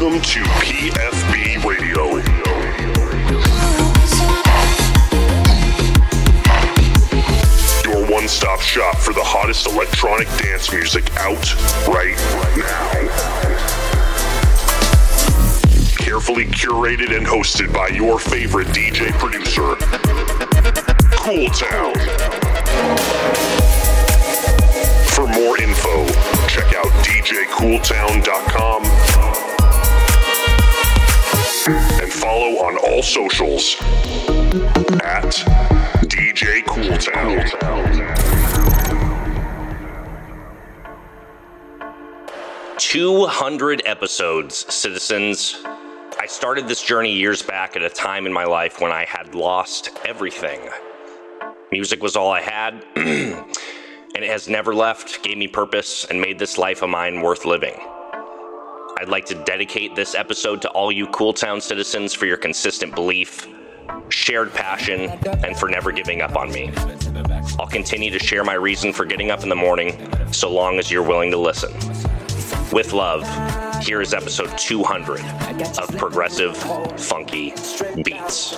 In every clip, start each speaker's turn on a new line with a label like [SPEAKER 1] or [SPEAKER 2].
[SPEAKER 1] Welcome to PFB Radio. Your one-stop shop for the hottest electronic dance music out right now. Carefully curated and hosted by your favorite DJ producer, Cool Town. For more info, check out djcooltown.com and follow on all socials at DJ Cooltown.
[SPEAKER 2] 200 episodes, citizens. I started this journey years back at a time in my life when I had lost everything. Music was all I had, and it has never left, gave me purpose, and made this life of mine worth living. I'd like to dedicate this episode to all you Cool Town citizens for your consistent belief, shared passion, and for never giving up on me. I'll continue to share my reason for getting up in the morning, so long as you're willing to listen. With love, here is episode 200 of Progressive Funky Beats.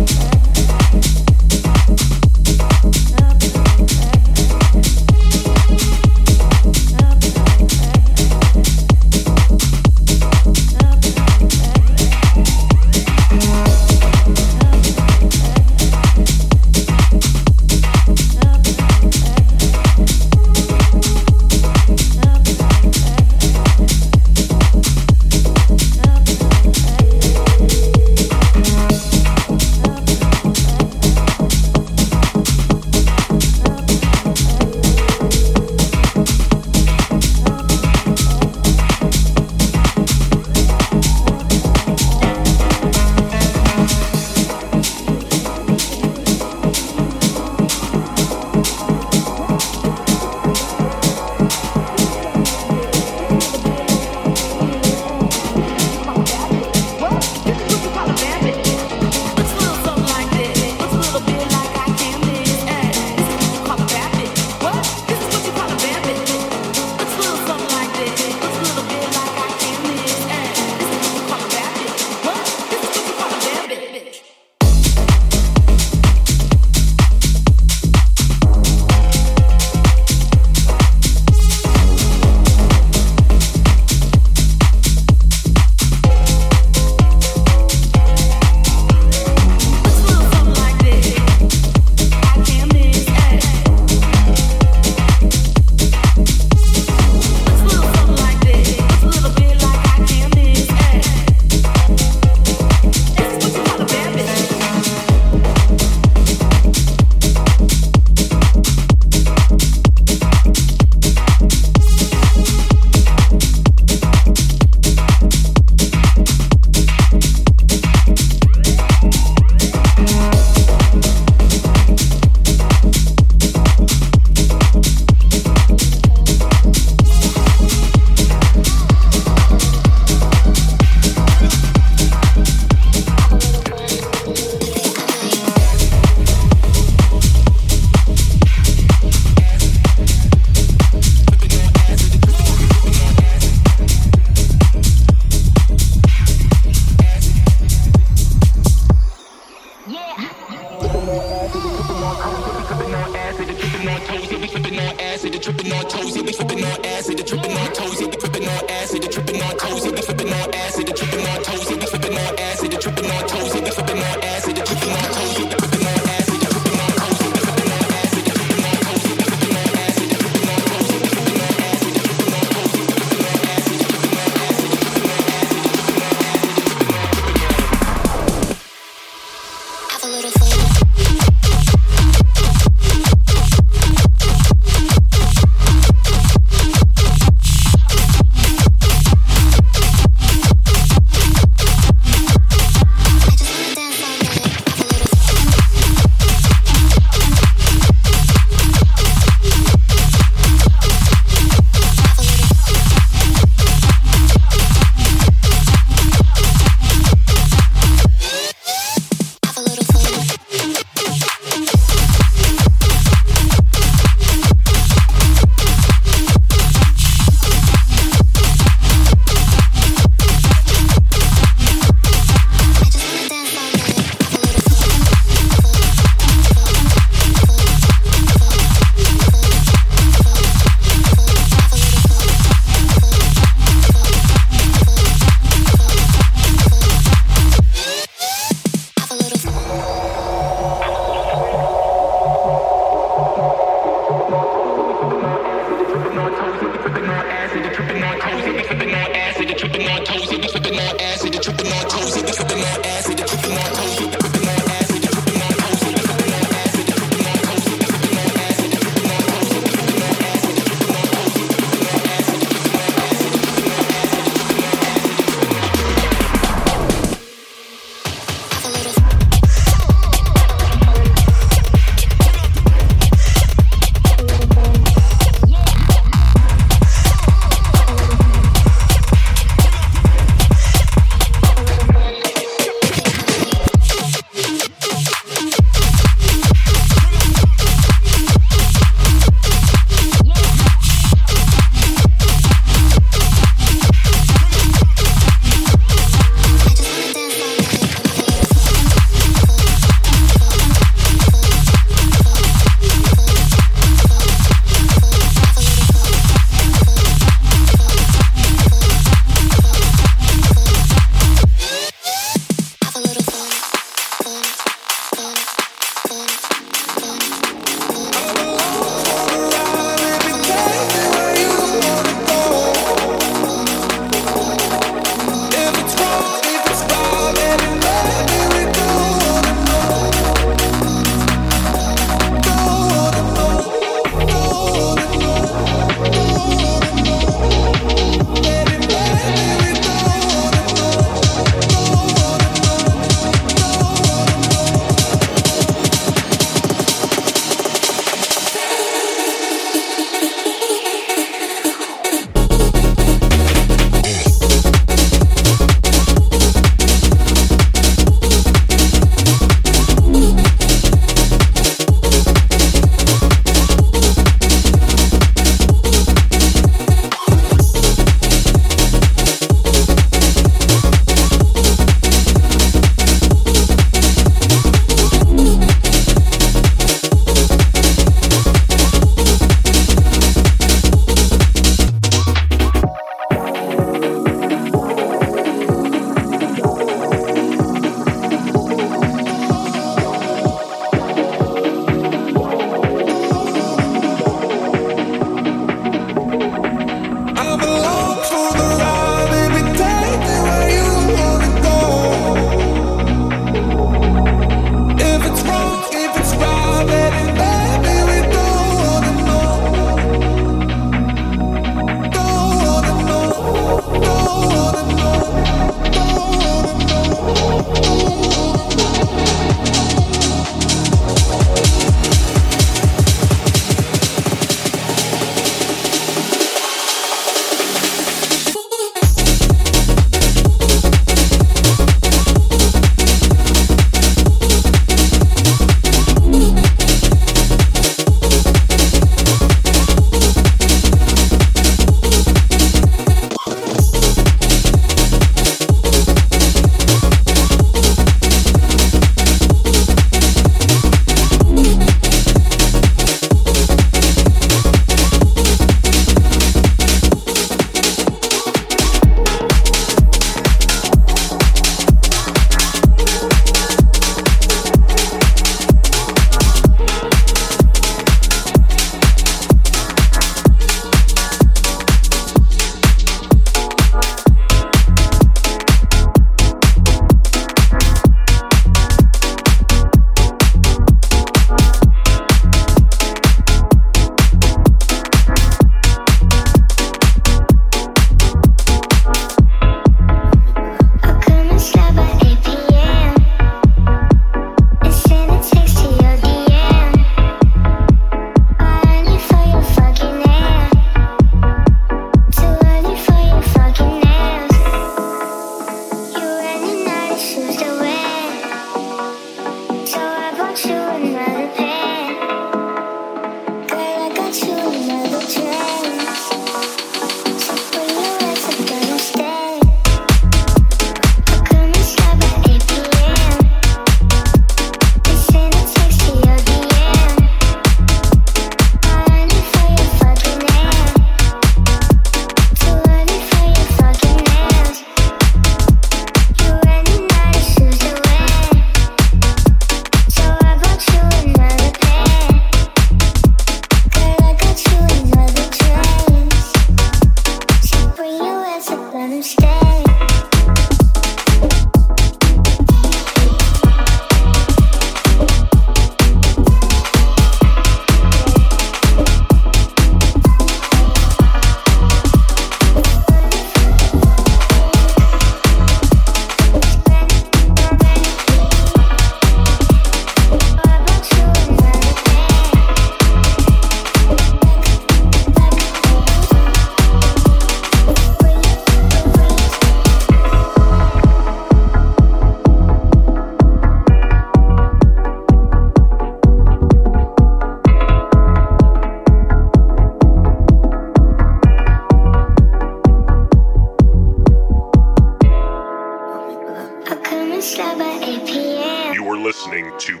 [SPEAKER 1] You are listening to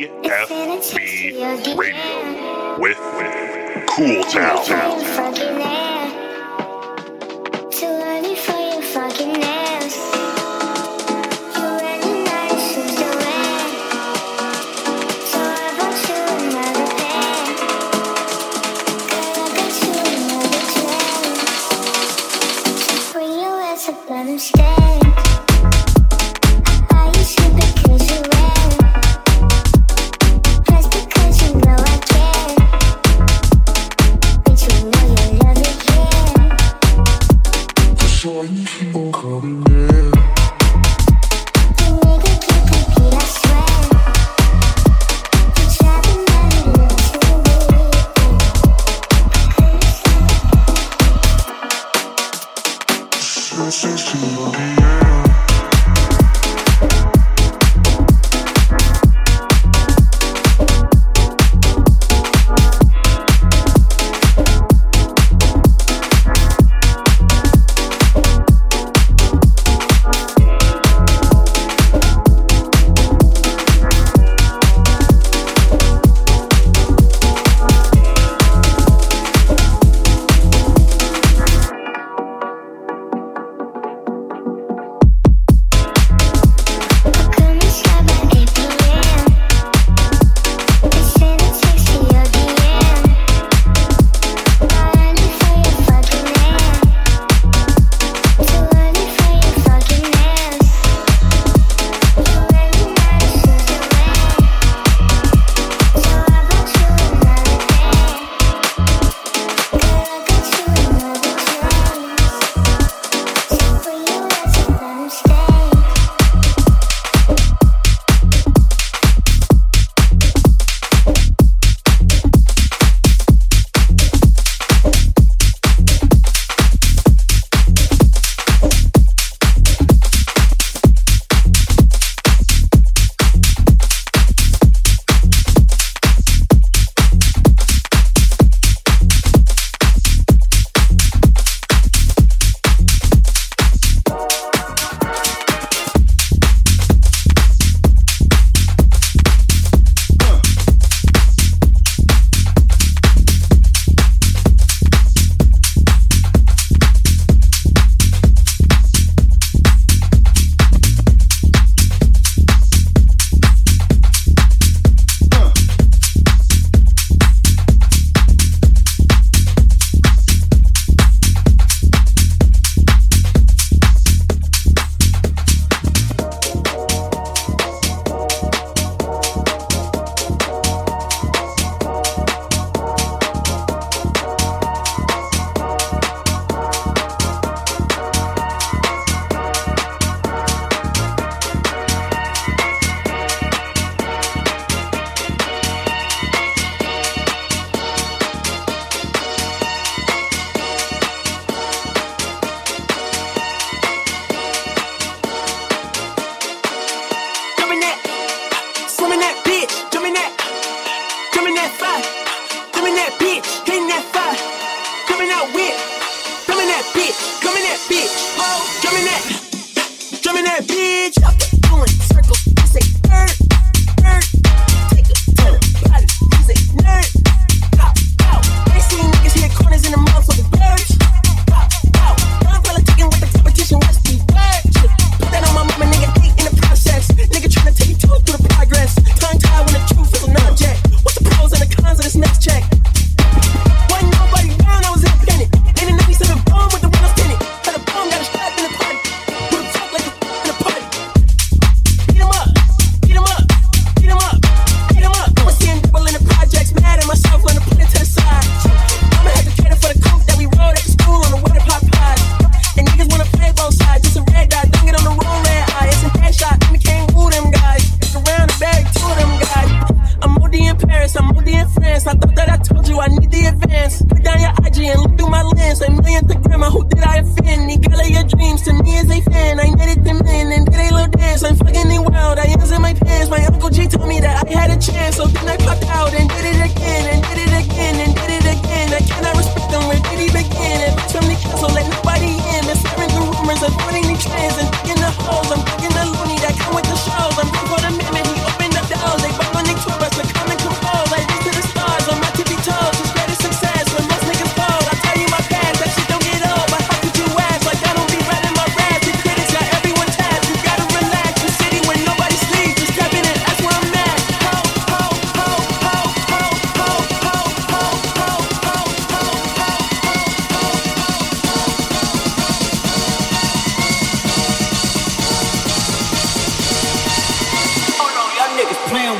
[SPEAKER 1] PFB Radio with Cool Town.
[SPEAKER 3] Putting these trends and digging the holes. I'm digging the loony that come with the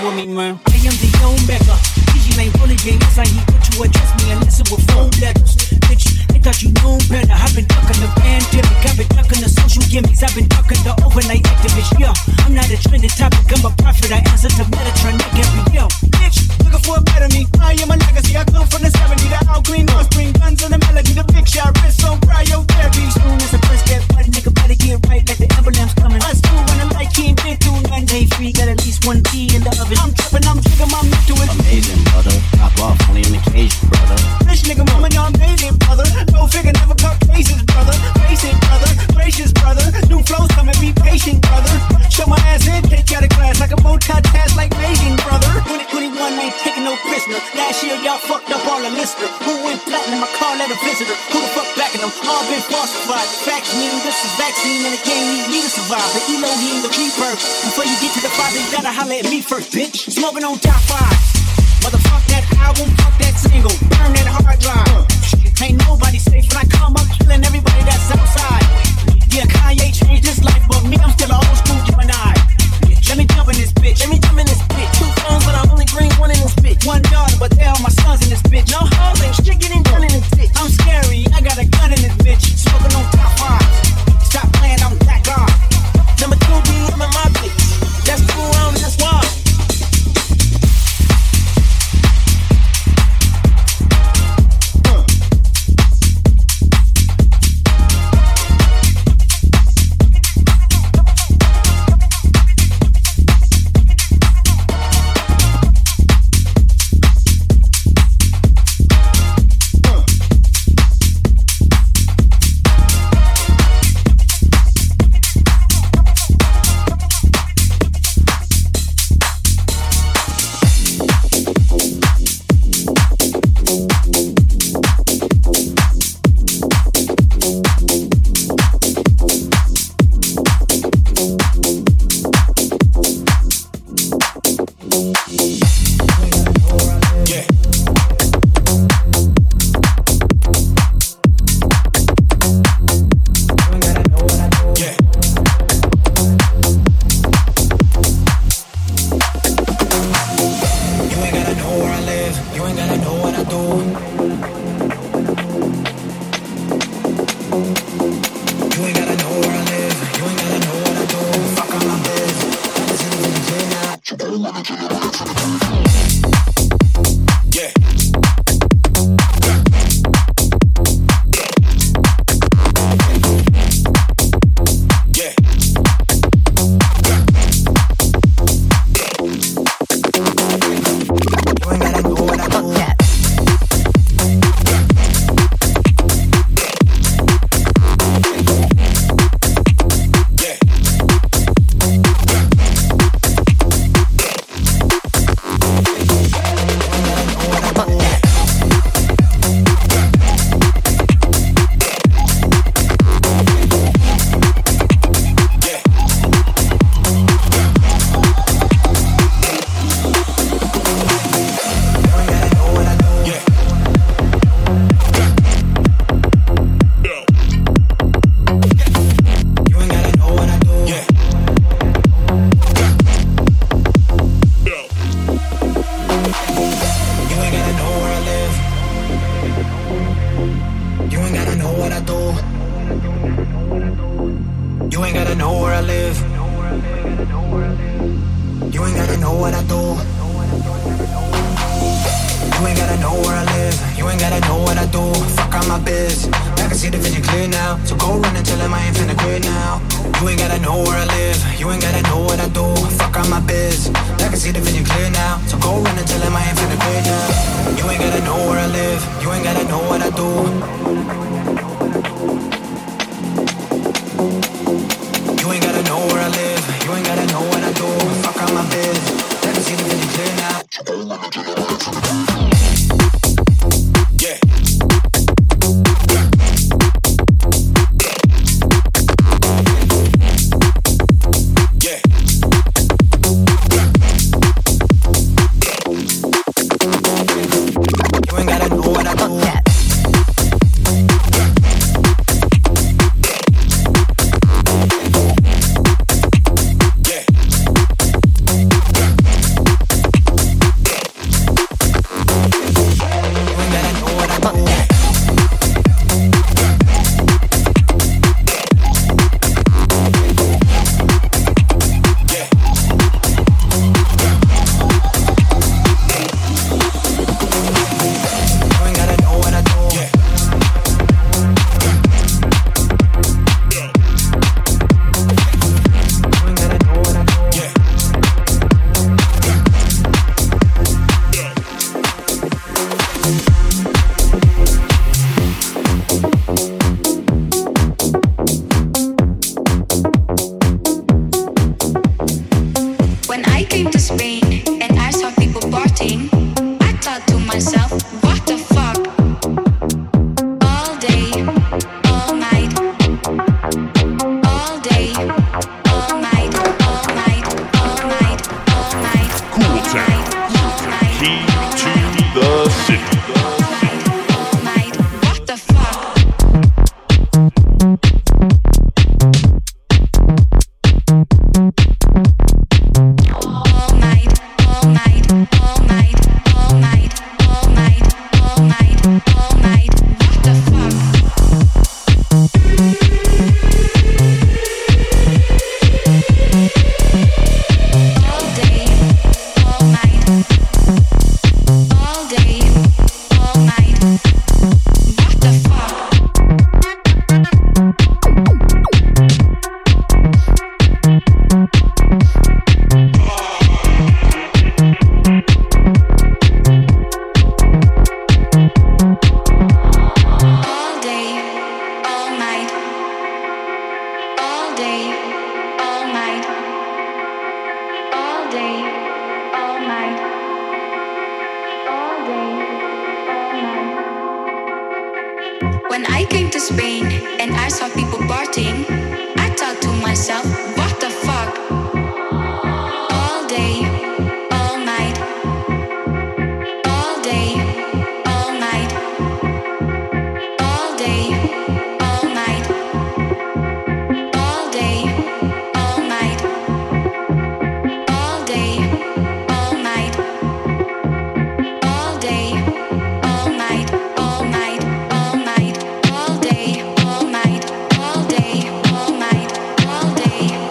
[SPEAKER 3] with me, man. I am the Omega. PG Lane bully game. Yes, I need you to address me and listen with phone letters. Bitch, I thought you knew better. I've been ducking the pandemic. I've been ducking the social gimmicks. I've been ducking the overnight activists. Yo, I'm not a trending topic. I'm a prophet. I answer to Metatron every yo. Bitch, looking for a better me. I am a legacy. I come from the 70s. The Al Green, North Spring, guns and the melody. The big shot, wrist on cryotherapy. Soon as the first step, buddy, nigga better get right like the emblem's coming. Us two running like King been through none. Day free, got at least one D in the oven. I'm tripping, I'm jigging, I'm into it.
[SPEAKER 4] Amazing, brother. Pop off, only on occasion, brother.
[SPEAKER 3] Rich nigga, mama, y'all amazing, brother. No figure, never cut cases, brother. Patient, brother. Gracious, brother. New flows coming, be patient, brother. Show my ass in, take out of class like a multitask like Megan, brother. 2021 ain't taking no prisoner. Last year, y'all fucked up all the listener. Who went platinum? I call that a visitor. Who the fuck backing them? All been falsified. Facts meaning this is vaccine and the game need me to survive. The Elohim, the rebirth. Before you get to the father, you gotta holler at me first, bitch. Smoking on top 5. Motherfuck that album, fuck that single. Burn that hard drive. Ain't nobody safe when I come up killing everybody that's outside. Yeah, Kanye changed his life, but me, I'm still an old school Gemini. Let me jump in this bitch. Let me jump in this bitch. 2 phones, but I only green 1 in this bitch. 1 daughter, but they all my sons in this bitch. No hoes, ain't shit getting done in this bitch. I'm scary, I got a gun in this bitch. Smoking on top 5. Stop playing, I'm that guy. Number 2 D, I'm in my bitch. That's 2 rounds, that's why.
[SPEAKER 5] came to Spain and I saw people partying, I thought to myself, what the fuck? All day, all night, all day, all night, all night, all night, all night.
[SPEAKER 1] Cool Town, key to the city.
[SPEAKER 5] All night, what the fuck? All night, all night, all night, all night, all night, all night, all night, what the fuck? All day, all night, all day, all night, what the fuck? All day, all night, all day, all night, all day, all night, all day, all night. When I came to Spain and I saw people partying, I thought to myself, what the fuck? All day, all night, all day, all night, all day, all night, all day, all night, all day, all night, all day, all night, all night, all night, all day, all night, all day, all night, all day,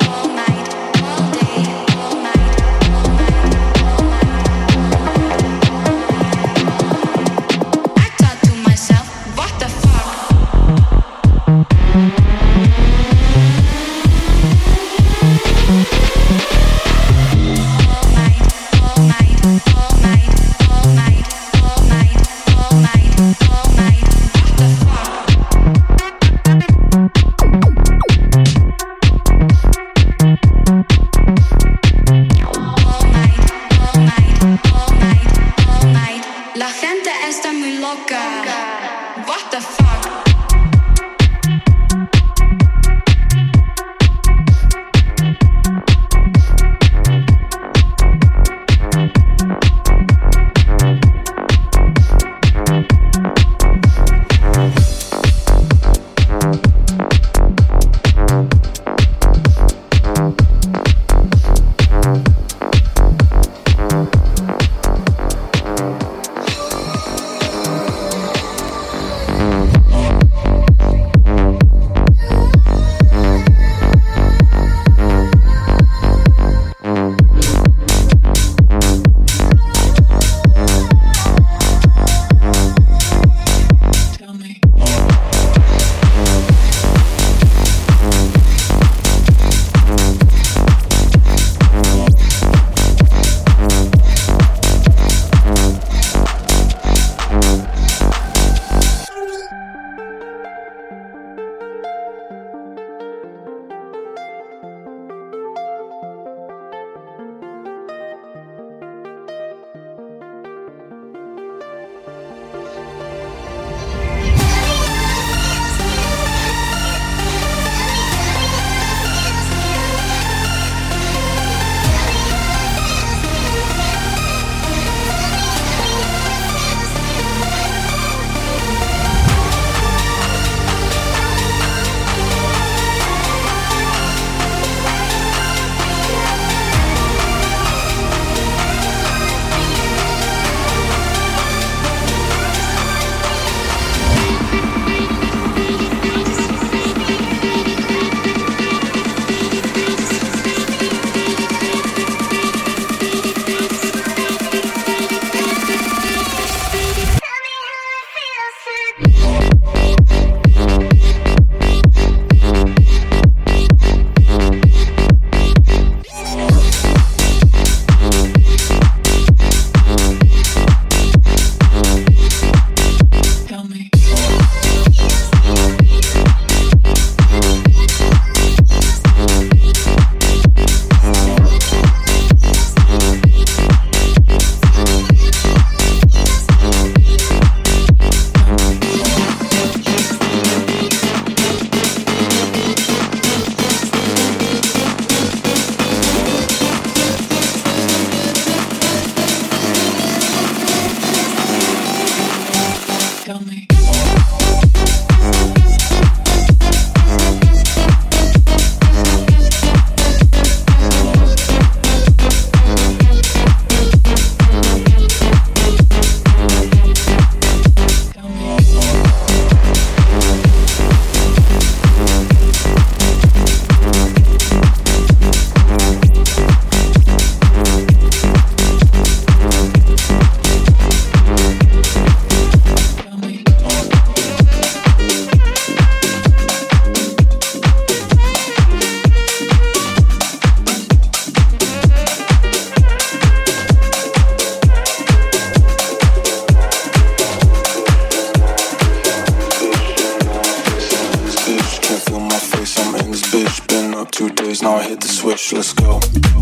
[SPEAKER 6] now hit the switch, let's go.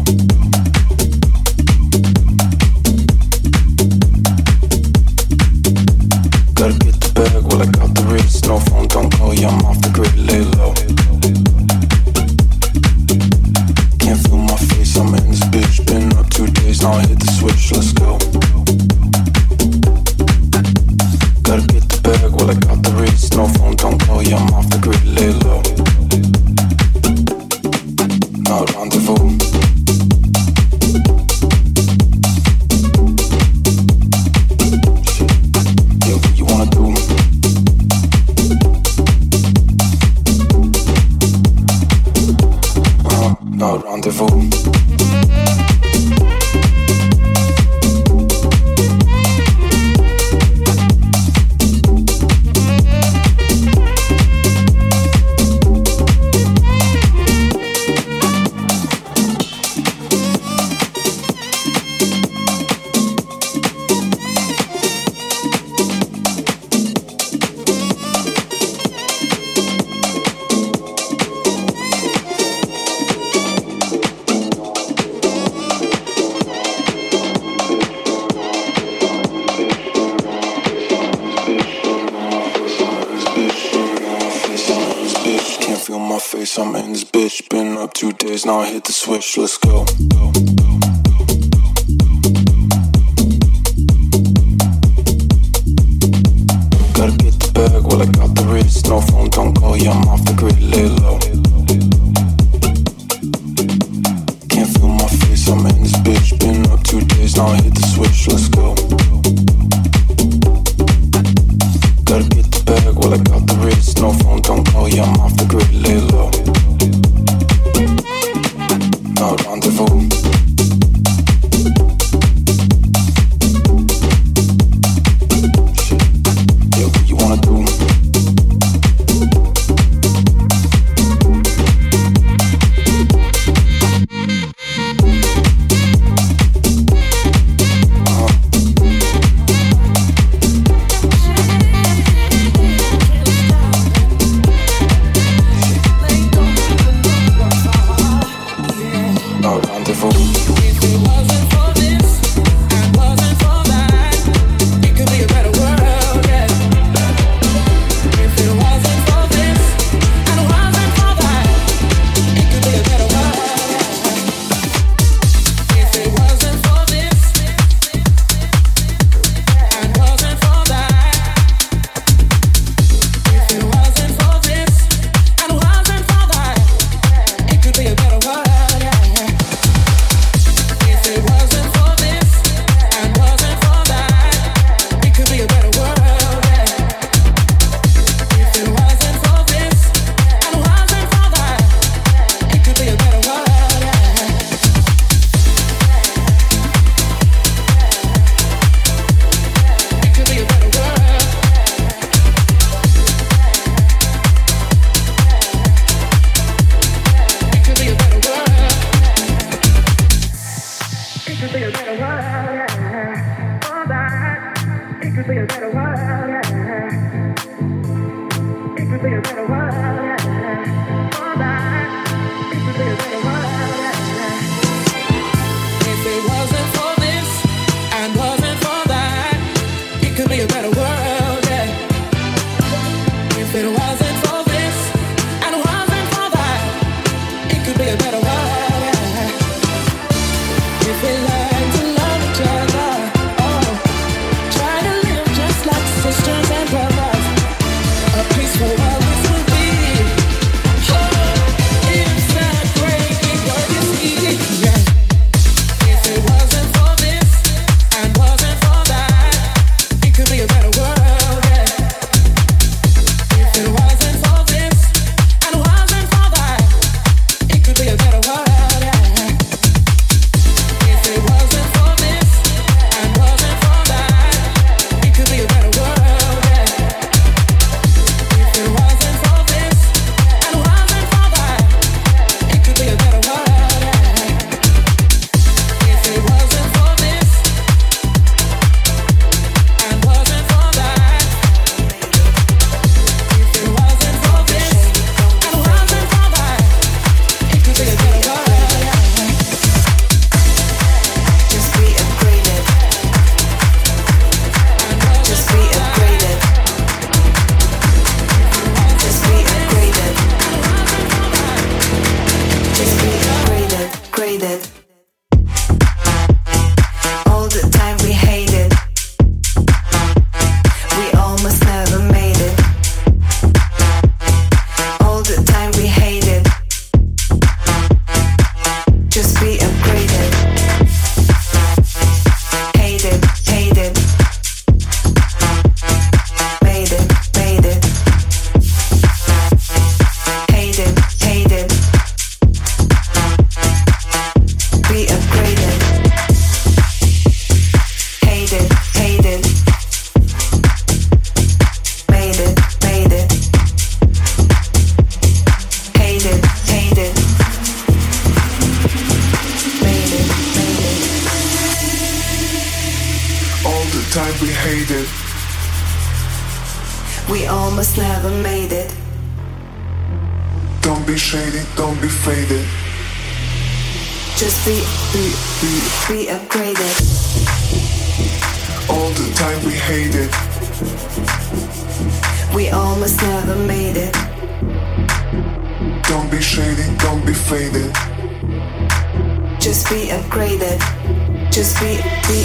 [SPEAKER 6] Gotta get the bag, well I got the wrist. No phone, don't call, yeah, I'm off the grid, lay low. Can't feel my face, I'm in this bitch. Been up 2 days, now hit the switch, let's go. Gotta get the bag, well I got the wrist. No phone, don't call, yeah, I'm off the grid, lay low. Now rendezvous. Yeah, what you wanna do? Now rendezvous. I'm in this bitch, been up 2 days, now I hit the switch, let's go. Gotta get the bag, well I got the wrist. No phone, don't call, yeah, I'm off the grid, lay low. Can't feel my face, I'm in this bitch, been up 2 days, now I hit the switch, let's go. Gotta get the bag, well I got the wrist. No phone, don't call, yeah, I'm off the grid, lay low. Now rendezvous. Yeah, what you wanna do?
[SPEAKER 7] If we learn to love each other, oh, try to live just like
[SPEAKER 6] time we hated.
[SPEAKER 7] We almost never made it.
[SPEAKER 6] Don't be shady, don't be faded.
[SPEAKER 7] Just be upgraded.
[SPEAKER 6] All the time we hated.
[SPEAKER 7] We almost never made it.
[SPEAKER 6] Don't be shady, don't be faded.
[SPEAKER 7] Just be upgraded. Just be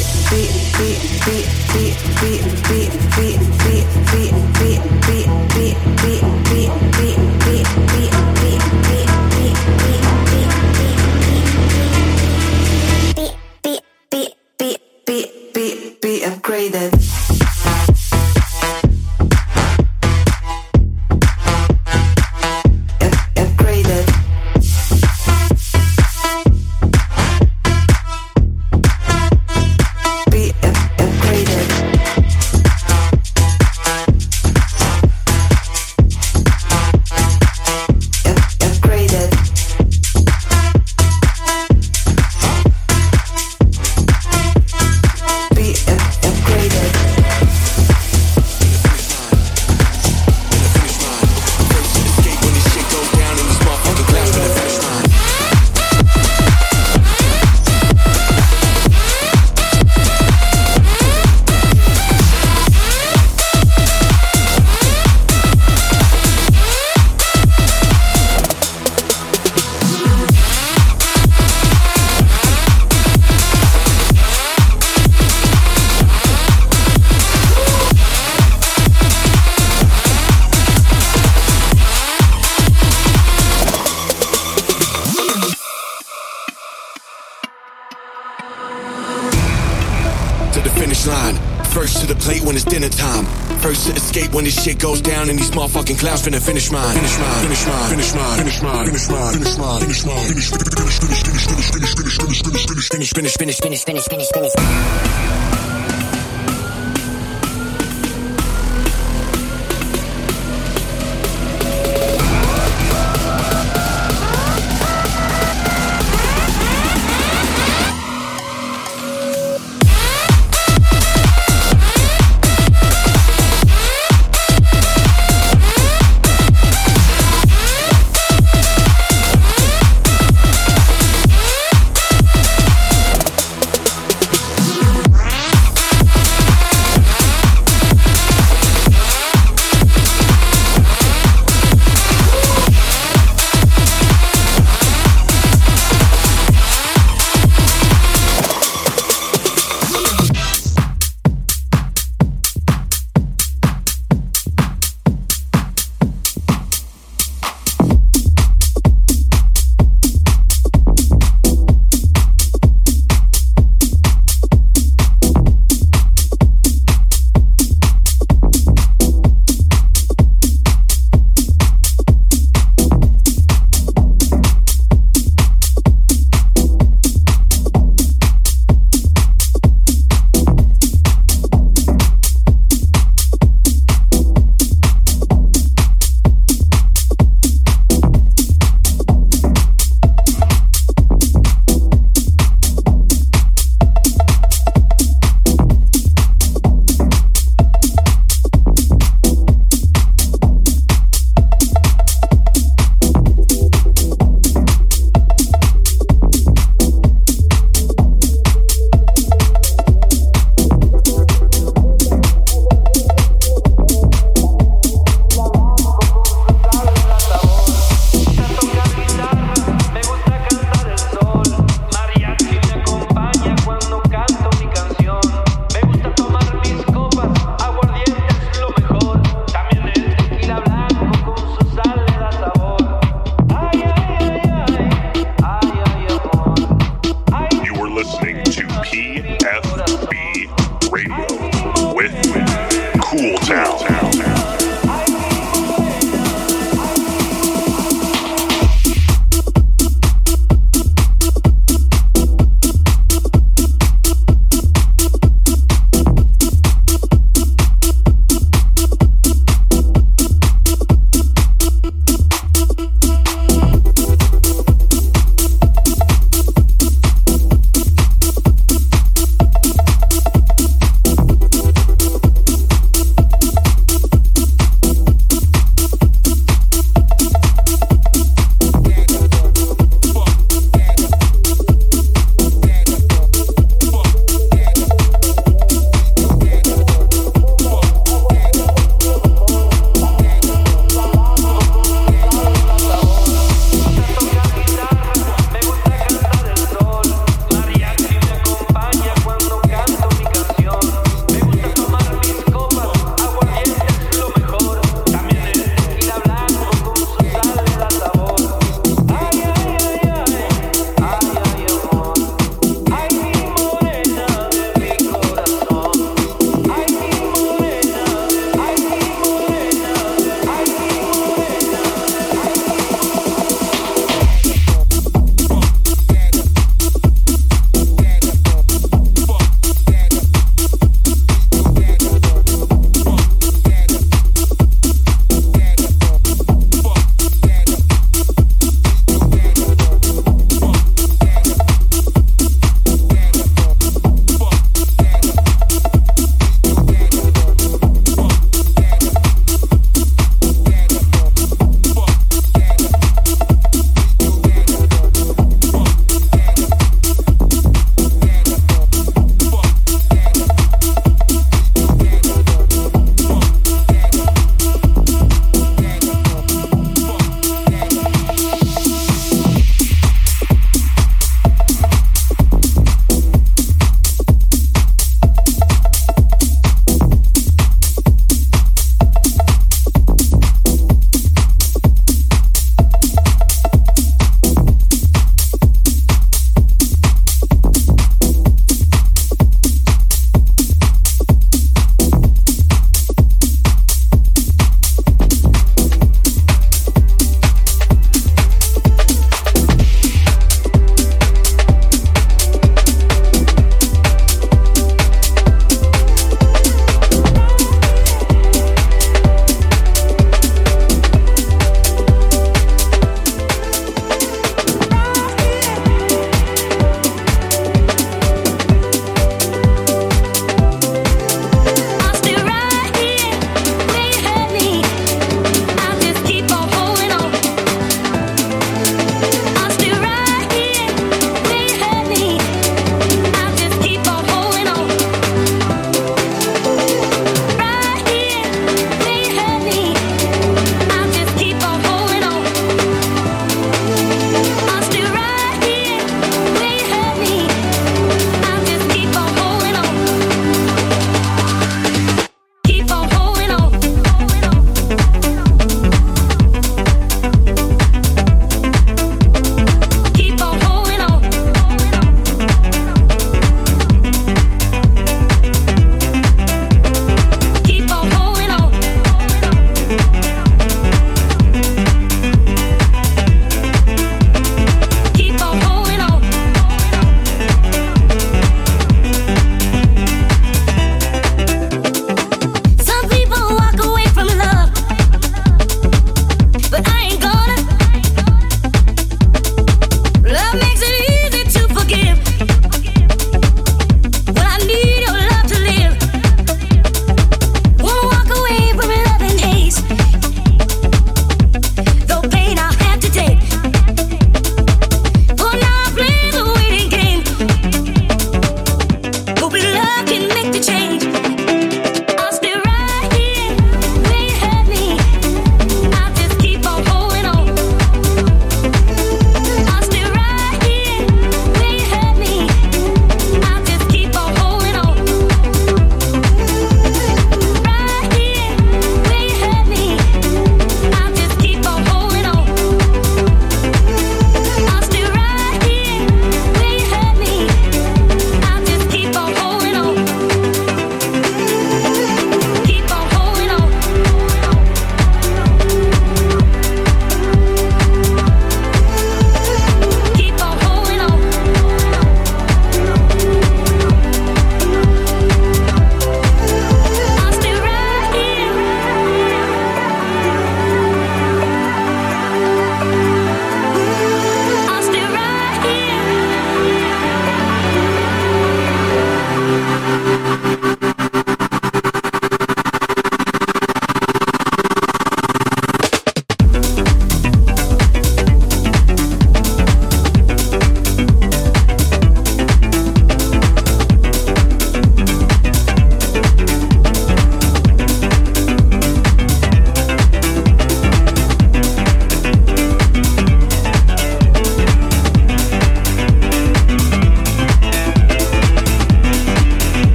[SPEAKER 7] upgraded.
[SPEAKER 8] When this shit goes down and these motherfucking clowns finna finish mine. Finish mine. Finish mine. Finish mine. Finish mine. Finish mine. Finish mine. Finish mine. Finish finish finish finish finish finish finish.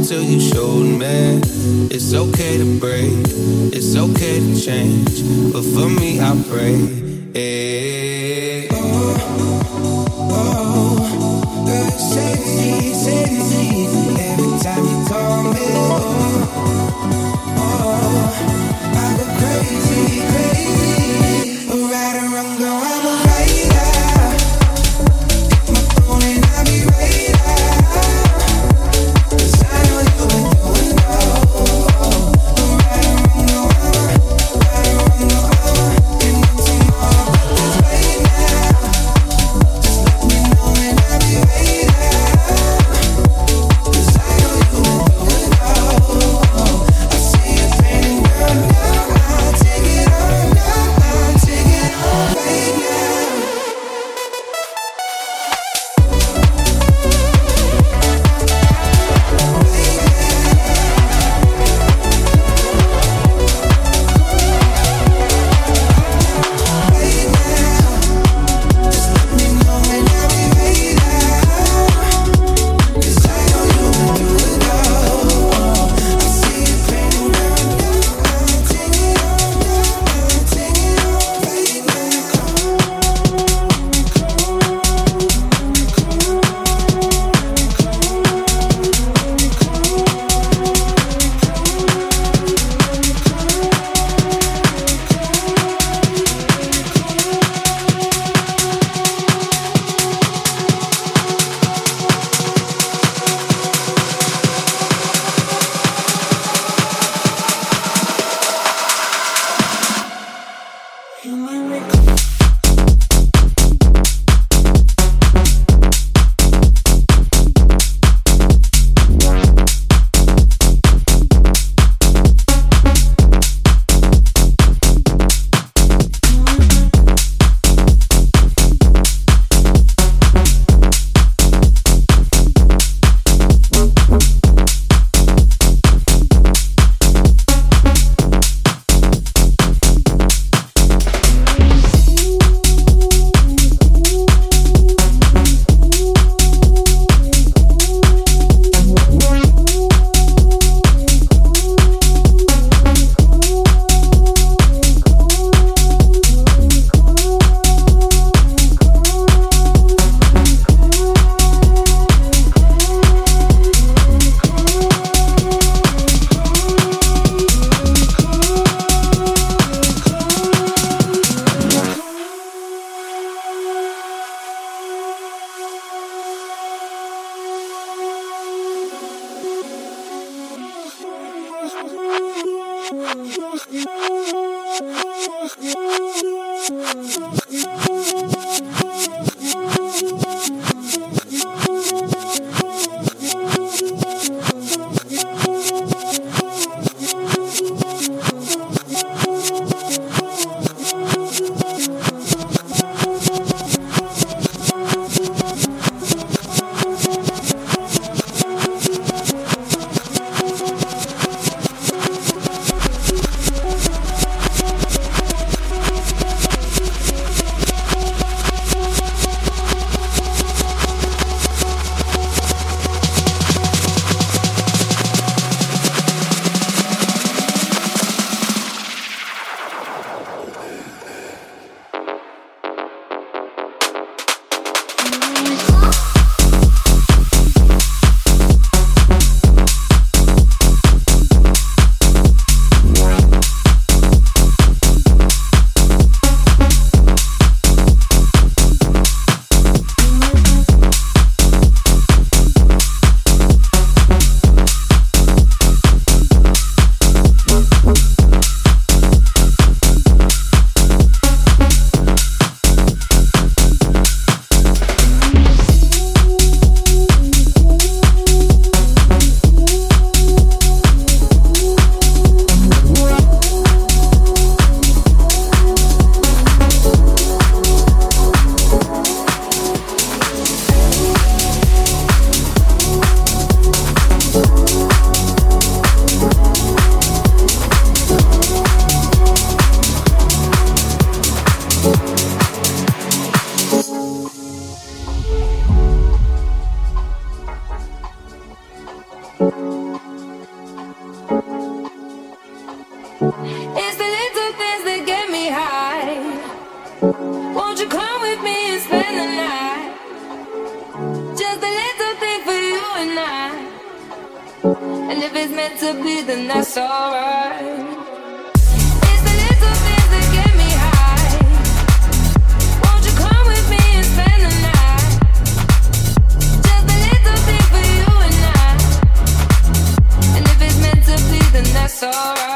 [SPEAKER 9] until you showed me. It's okay to break, it's okay to change, but for me I pray. Hey. Oh, girl, you say it's easy every time you call me. I go crazy, right or wrong, girl, I'm a writer. Hit my phone and I'll be right out. 'Cause I know you been doing right or wrong, no, and want some more, but that's right now. Just let me know and I'll be right out. 'Cause I know you been doing I see it painting, girl, now I'll take it on, right now.
[SPEAKER 10] It's the little things that get me high. Won't you come with me and spend the night? Just a little thing for you and I. And if it's meant to be, then that's alright. It's the little things that get me high. Won't you come with me and spend the night? Just a little thing for you and I. And if it's meant to be, then that's alright.